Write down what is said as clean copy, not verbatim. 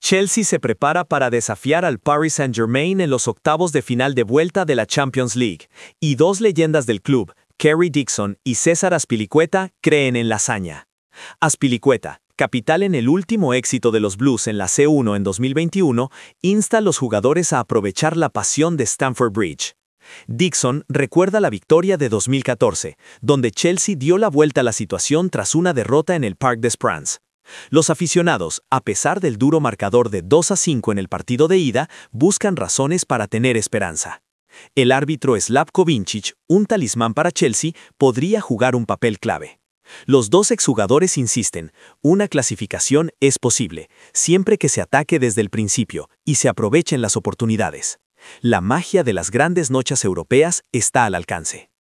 Chelsea se prepara para desafiar al Paris Saint-Germain en los octavos de final de vuelta de la Champions League, y dos leyendas del club, Kerry Dixon y César Azpilicueta, creen en la hazaña. Azpilicueta, capital en el último éxito de los Blues en la C1 en 2021, insta a los jugadores a aprovechar la pasión de Stamford Bridge. Dixon recuerda la victoria de 2014, donde Chelsea dio la vuelta a la situación tras una derrota en el Parc des Princes. Los aficionados, a pesar del duro marcador de 2-5 en el partido de ida, buscan razones para tener esperanza. El árbitro Slavko Vincic, un talismán para Chelsea, podría jugar un papel clave. Los dos exjugadores insisten, una clasificación es posible, siempre que se ataque desde el principio y se aprovechen las oportunidades. La magia de las grandes noches europeas está al alcance.